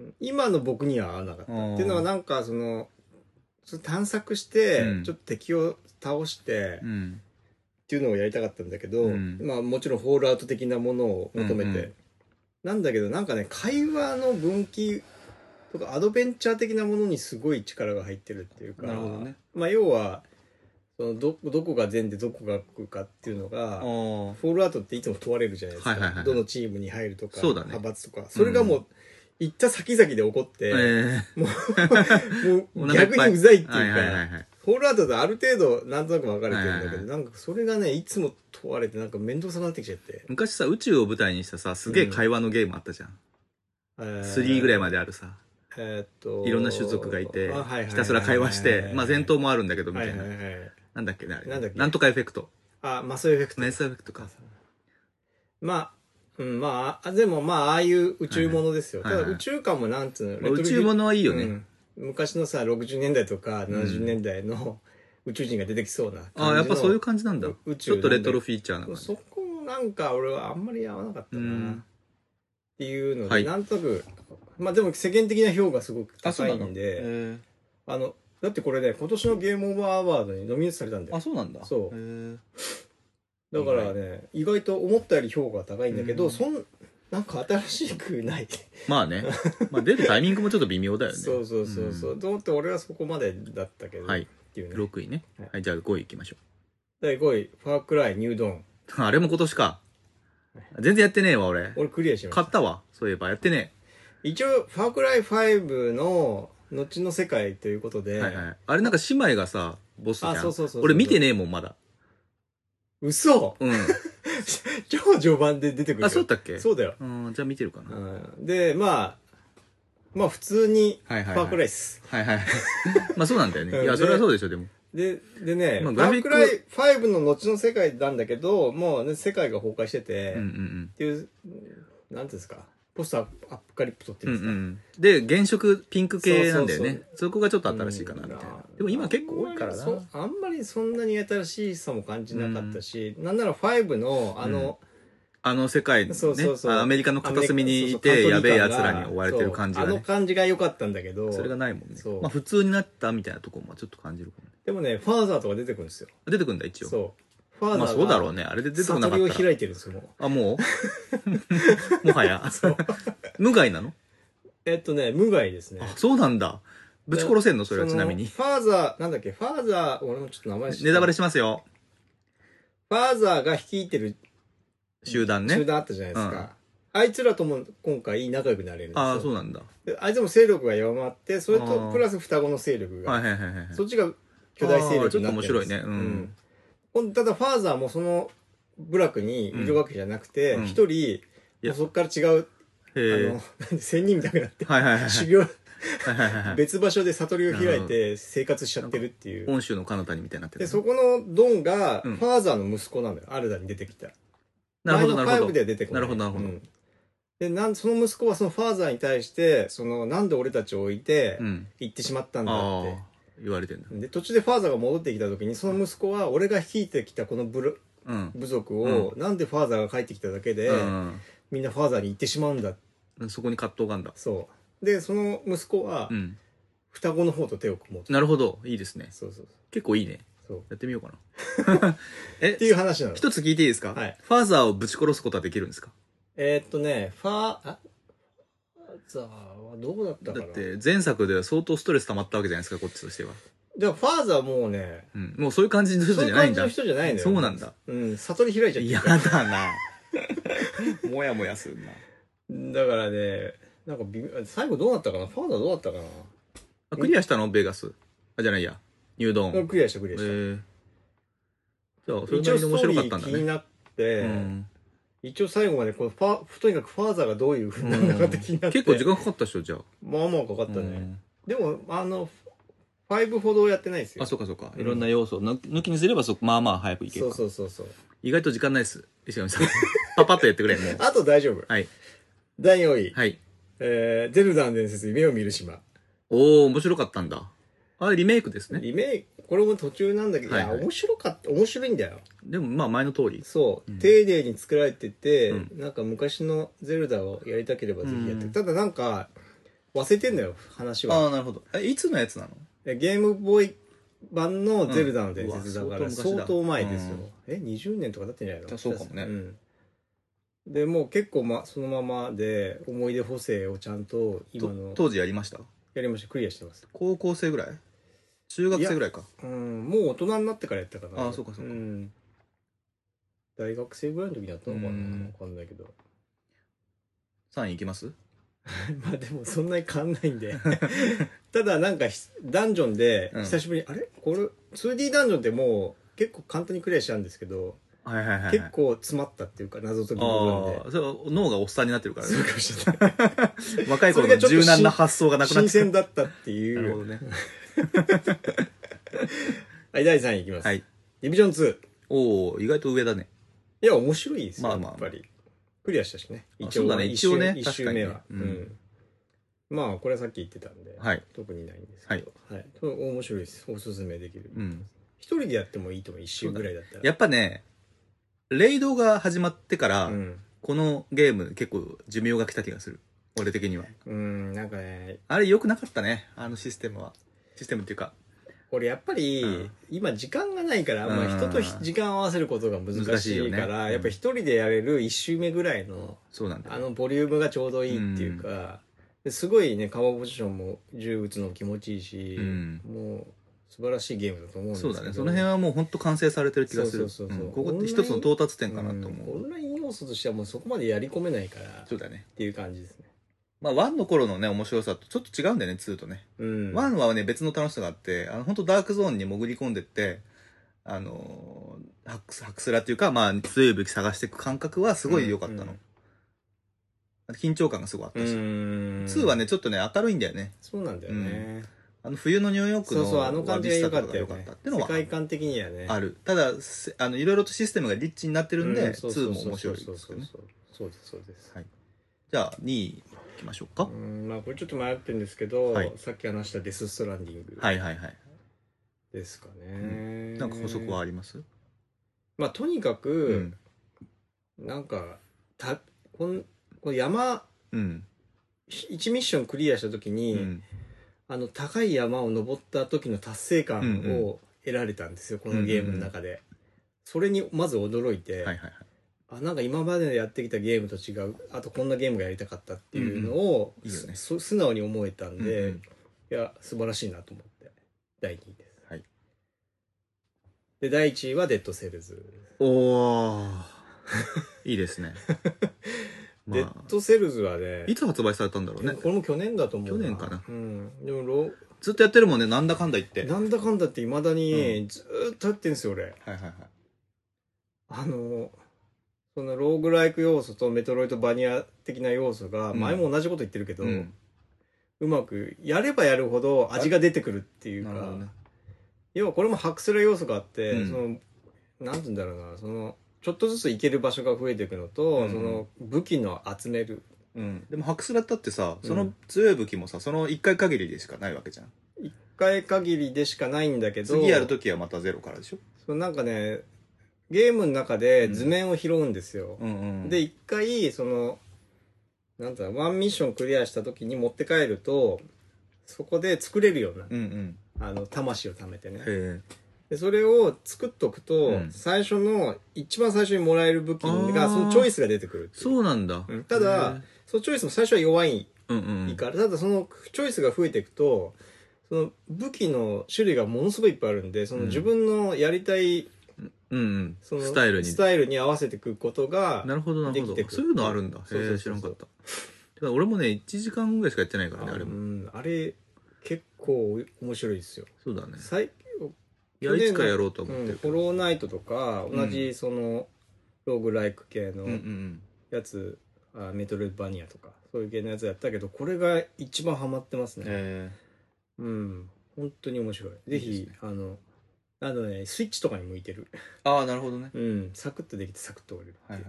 今の僕には合わなかった。っていうのはなんかその、探索して、ちょっと敵を倒して、うん、っていうのをやりたかったんだけど、うん、まあもちろんフォールアウト的なものを求めて。うんうん、なんだけどなんかね、会話の分岐、とかアドベンチャー的なものにすごい力が入ってるっていうか、 なるほどね。 まあ要はその ど, どこが善でどこが悪かっていうのがフォールアウトっていつも問われるじゃないですか、はいはいはい、どのチームに入るとか、ね、派閥とかそれがもう、うん、行った先々で起こって、えー、もうもう逆にうざいっていうか、はいはいはいはい、フォールアウトである程度なんとなく分かれてるんだけど、はいはいはい、なんかそれがねいつも問われてなんか面倒くさくなってきちゃって。 昔さ宇宙を舞台にしたさすげえ会話のゲームあったじゃん、うん、スリーぐらいまであるさ、えー、っといろんな種族がいてひたすら会話してまあ戦闘もあるんだけどみたいな、はいはいはい、なんだっけねあれなんだっけなんとかエフェクト、 あマスエフェクトマスエフェクトか、 まあうん、まあでもまあああいう宇宙ものですよ、はいはい、ただ宇宙感もなんつうの、 まあ、宇宙ものはいいよね、うん、 昔のさろくじゅうねんだいとかななじゅうねんだいの宇宙人が出てきそうな感じの、 ああやっぱそういう感じなんだ、宇宙ちょっとレトロフィーチャーな感じ、 そこもなんか俺はあんまり合わなかったな、うんっていうので、はい、なんとなくまあでも世間的な評価がすごく高いんで、あ, あのだってこれね今年のゲームオーバーアワードにノミネートされたんだよ。 あ、そうなんだ。 そうだからね意外と思ったより評価が高いんだけど、そんなんか新しくないまあね、まあ、出るタイミングもちょっと微妙だよねそうそうそうそう、うん、と思って俺はそこまでだったけど、 はいっていうね、ろくいね、はい、はい、じゃあごいいきましょう。だいごいファークライニュードーンあれも今年か。全然やってねえわ俺。 俺クリアしました。 買ったわ。そういえばやってねえ。一応ファークライファイブの後の世界ということで、 はいはい、あれなんか姉妹がさボスじゃん。あ、そうそうそうそう。俺見てねえもんまだ。 嘘。うん。超序盤で出てくる。 あ、そうだっけ。 そうだよ。 うん、じゃあ見てるかな。 うん、でまあまあ普通にファークライっす。 はいはいはい。まあそうなんだよね。いやそれはそうでしょでも。 で、でね、まあ、ファークライファイブの後の世界なんだけど、もうね、世界が崩壊してて、うんうんうん、っていう、なんていうんですか、ポストアップカリプトっていうんですか。うんうん、 で、原色ピンク系なんだよね。そうそうそう、そこがちょっと新しいかな、みたいな。うん、でも今結構多いからな。 あんまりそんなに新しさも感じなかったし、うん、なんならファイブの、あの、うんあの世界ね、そうそうそう、アメリカの片隅にいてやべえ奴らに追われてる感じがね。 あの感じが良かったんだけど。 それがないもんね。まあ普通になったみたいなところもちょっと感じるかも。 でもね、ファーザーとか出てくるんですよ。 出てくるんだ一応。 そう。 ファーザーが。まあそうだろうね。あれで出てこなかったら。 悟りを開いてるんですよ、もう。あ、もうもはや。そう。 無害なの？ えっとね、無害ですね。 あ、そうなんだ。ぶち殺せんのそれはちなみに。 ファーザー、なんだっけ、ファーザー、俺もちょっと名前知ってネタバレしますよ。 ファーザーが率いてる集団ね。 集団あったじゃないですか。うん、あいつらとも今回仲良くなれるんですよ。 ああ、そうなんだ。 あいつも勢力が弱まって、それとプラス双子の勢力が。はいはいはいはい。そっちが巨大勢力になってるんです。 ちょっと面白いね。うん。 うん、ただファーザーもその部落にいるわけじゃなくて、一、うん、人、もうそっから違う、あの、仙人みたいになって、はいはいはい、修行、別場所で悟りを開いて生活しちゃってるっていう。 本州の彼方にみたいになってる。 で、そこのドンが、ファーザーの息子なのよ。アルダに出てきた。 なるほど、なるほど。 では出てこない。 なるほど、なるほど。 うんで、なん、その息子はそのファーザーに対して、その、なんで俺たちを置いて、行ってしまったんだって、 うん、言われてんだ。 で、途中でファーザーが戻ってきた時に、その息子は、俺が率いてきたこの部、うん、部族を、うん、なんでファーザーが帰ってきただけで、うん、みんなファーザーに行ってしまうんだ。 そこに葛藤があるんだ。 そう。で、その息子は、うん、双子の方と手を組もうと。 なるほど。いいですね。 そうそうそう。 結構いいね。 そう。 やってみようかな。 えっていう話なの。 一つ聞いていいですか？はい。ファーザーをぶち殺すことはできるんですか？ えー、っとね、ファー、あファーザーはどうだったかな。 だって前作では相当ストレス溜まったわけじゃないですか、こっちとしては。 でもファーザーはもうね、 うん、もうそういう感じの人じゃないんだ。 そういう感じの人じゃないのよ。 そうなんだ。 うん、悟り開いちゃってる。やだな。もやもやするな。だからね、なんか微妙、最後どうなったかな？ファーザーどうだったかな？ あ、クリアしたのベガス。あ、じゃないや。ニュードン。 クリアした、クリアした。えー、 じゃあ、それなりに面白かったんだね。 気になって、うん、一応最後までこのファとにかくファーザーがどういう風なんだかって気になって、 結構時間かかったでしょ、じゃあ。 まあまあかかったね。うん、でも、あの、ごほどやってないですよ。 あ、そうかそうか。いろんな要素を抜きにすればそ、まあまあ早くいけるか。 そうそうそうそう。 意外と時間ないです。石上さん。パパッとやってくれ、もう。 あと大丈夫。 はい。 だいよんい。 はい。 えー、ゼルダの伝説、夢を見る島。 おー、面白かったんだ。あれ、リメイクですね。 リメイク、これも途中なんだけど、はいはい、いや、面白かった、面白いんだよ。 でも、まあ前の通り。 そう。うん、丁寧に作られてて、うん、なんか昔のゼルダをやりたければぜひやって。うん、ただなんか、忘れてんだよ、話は。 ああ、なるほど。え、いつのやつなの？ ゲームボーイ版のゼルダの伝説だから、相当前ですよ。うん、え、にじゅうねんとか経ってんじゃないの？ そうかもね。うん。 で、もう結構、ま、そのままで、思い出補正をちゃんと、今の。 当時やりました？ やりました。クリアしてます。 高校生ぐらい？中学生ぐらいか。 うん、もう大人になってからやったかな。 ああ、そうかそうか。うん、 大学生ぐらいの時にやったのかな、わかんないけど。 さんいいきます？ まあでもそんなに変わんないんで。ただなんか、ダンジョンで、久しぶりに、うん、あれこれ、ツーディー ダンジョンってもう結構簡単にクリアしちゃうんですけど、 はいはいはい、 結構詰まったっていうか、謎解き部分で。 それは脳がおっさんになってるからね。 そうかもしれない。 若い頃の柔軟な発想がなくなって。 新鮮だったっていう。 なるほどね。 はい、だいさんいいきます。 はい。 ディビジョンツー。 おお、意外と上だね。 いや、面白いですよ、 まあまあ、 やっぱり。クリアしたしね。 一応ね、一応ね、 一周目は。うん。まあ、これはさっき言ってたんで、 はい、 特にないんですけど、はい。はい、面白いです。おすすめできる。うん。一人でやってもいいと思う、一周ぐらいだったら。 やっぱね、レイドが始まってから、うん、このゲーム結構寿命が来た気がする。俺的には。 うん、なんかね。 あれ良くなかったね、あのシステムは。システムっていうか。 俺やっぱり、うん、今時間がないから、まあ、人と時間を合わせることが難しいから、ね、やっぱ一人でやれる一周目ぐらいの、 そうなんだ、 あのボリュームがちょうどいいっていうか、うん、すごいね、カバーポジションも銃撃つの気持ちいいし、うん、もう素晴らしいゲームだと思うんですけど。 そうだね。その辺はもう本当完成されてる気がする。そうそうそうそう、うん、ここって一つの到達点かなと思う。 オンライン要素としてはもうそこまでやり込めないから、 そうだね。 っていう感じですね。 まあ、ワンの頃のね、面白さとちょっと違うんだよね、ツーとね。うん。ワンはね、別の楽しさがあって、あの、本当ダークゾーンに潜り込んでって、あのー、ハクス、ハクスラっていうか、まあ、強い武器探していく感覚はすごい良かったの。うんうん、緊張感がすごいあったし。ツーはね、ちょっとね、明るいんだよね。 そうなんだよね。 うん、あの、冬のニューヨークの、 そうそう、あの感じが良かったよ、ね。 良かったっていうのは。 世界観的にはね。 ある。ただ、あの、いろいろとシステムがリッチになってるんで、ツーも面白いですよね。 そうです、そうです。 はい。じゃあ、にい。いきましょうか。うん、まあこれちょっと迷ってるんですけど、はい、さっき話したデスストランディング。 はいはいはい。 ですかね、うん。なんか補足はあります？ まあとにかく、うん、なんか、た、この、この山、うん、いちミッションクリアした時に、うん、あの高い山を登った時の達成感を得られたんですよ、うんうん、このゲームの中で。うんうん、それにまず驚いて、はいはいはい、 あ、なんか今までやってきたゲームと違う、あとこんなゲームがやりたかったっていうのを、 うんうん、いいよね、 素直に思えたんで、うんうん、いや素晴らしいなと思ってだいにいです。はい。でだいいちいはデッドセルズ。 おーいいですね。 デッドセルズはね、 いつ発売されたんだろうね。 これも去年だと思う。 去年かな。 うん。でもロずっとやってるもんね、なんだかんだ言って。 なんだかんだって未だにずーっとやってんですよ、俺。はいはいはい。あの、そのローグライク要素とメトロイドバニア的な要素が、前も同じこと言ってるけど、うん、うまくやればやるほど味が出てくるっていうか、ね、要はこれもハクスラ要素があって、うん、その、なんて言うんだろうな、その、ちょっとずつ行ける場所が増えていくのと、うんうん、その武器の集める。 うん、でもハクスラだってさ、その強い武器もさ、そのいっかい限りでしかないわけじゃん。 いっかい限りでしかないんだけど、 次やるときはまたゼロからでしょ。 そのなんかね、ゲームの中で図面を拾うんですよ。うんうんうん、で、いっかい、その、なんだろう、ワンミッションクリアしたときに持って帰ると、そこで作れるような、うんうん、あの、魂を貯めてね。へでそれを作っとくと、うん、最初の一番最初にもらえる武器がそのチョイスが出てくるっていう。 そうなんだ、 うん、ただそのチョイスも最初は弱いから、うんうん、ただそのチョイスが増えていくとその武器の種類がものすごいいっぱいあるんでその自分のやりたい、うんうん、そのスタイルにスタイルに合わせていくことがなるほどなるほどそういうのあるんだ。へえ知らんかった。ただ俺もねいちじかんぐらいしかやってないからね あ, あれも、うん、 あれ結構面白いですよ。 そうだね。 最いやいつかやろうと思ってる、 うん、フォローナイトとか同じその、うん、ローグライク系のやつ、うんうん、あメトロイドバニアとかそういう系のやつやったけどこれが一番ハマってますね。へーうん本当に面白い。ぜひいい、ね、あのあのねスイッチとかに向いてる。 ああなるほどね。 うんサクッとできてサクッと終われる。はいはいはい。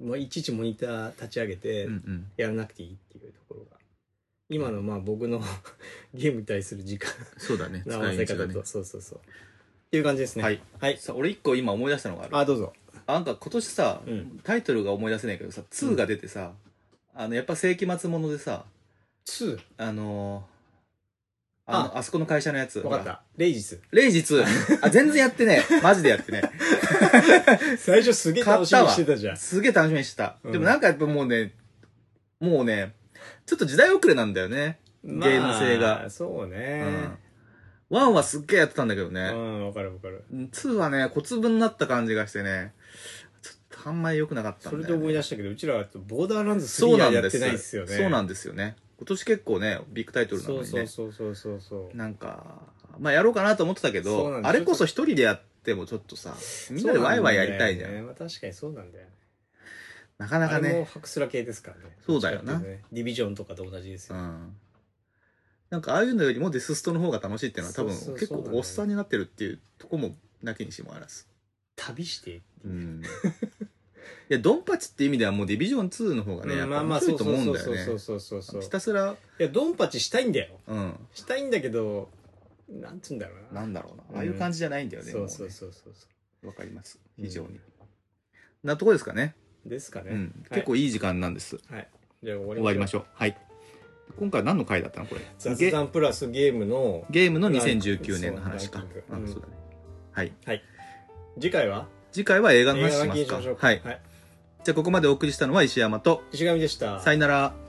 もういちいちモニター立ち上げてやらなくていいっていうところが。今のまあ僕のゲームに対する時間そうだね合わせ方と、ね、そうそうそうっていう感じですね。はい、 はい、さ俺一個今思い出したのがある。 あどうぞ。 なんか今年さ、うん、タイトルが思い出せないけどさツーが出てさ、うん、あのやっぱ世紀末ものでさツーあのー、あの あ, あそこの会社のやつ分かったレイジスレイジツーあ全然やってねマジでやってね最初すげえ楽しみにしてたじゃん。 すげえ楽しみにしてた、うん、でもなんかやっぱもうねもうねちょっと時代遅れなんだよねゲーム性が、 まあ、そうね、 うんワンはすっげえやってたんだけどね。 うん、わかるわかる。 ツーはね、小粒になった感じがしてね、ちょっとあんまり良くなかったんだよね。 それで思い出したけど、うちらはボーダーランズスリーはやってないですよね。 そうなんですよね。今年結構ね、ビッグタイトルなのにね。 そうそうそうそうそうなんか、まあやろうかなと思ってたけど、あれこそ一人でやってもちょっとさ、みんなでワイワイやりたいじゃん。んね、 まあ、確かにそうなんだよね。 なかなかね。 あれもハクスラ系ですからね。 そうだよな。 ね、ディビジョンとかと同じですよ、ね。うんなんかああいうのよりもデスストの方が楽しいっていうのは多分結構おっさんになってるっていうとこもなきにしもあらず旅してうんいやドンパチっていう意味ではもうディビジョンツーの方がね、うん、やっぱ面白いと思うんだよね。ひたすらいやドンパチしたいんだよ、 うん、 したいんだけどなんつうんだろうななんだろうな、うん、ああいう感じじゃないんだよね。 そうそうそうそうそうわかります非常に、うん、なとこですかねですかね、 うん、結構いい時間なんです。 はいじゃあ終わりましょう。はい今回何の回だったのこれ。 雑談プラスゲームのゲームのにせんじゅうきゅうねんの話か。うん、そうだね。はい。 はい。次回は次回は映画の話しますか。はい。はい。じゃあここまでお送りしたのは石山と石上でした。 さよなら。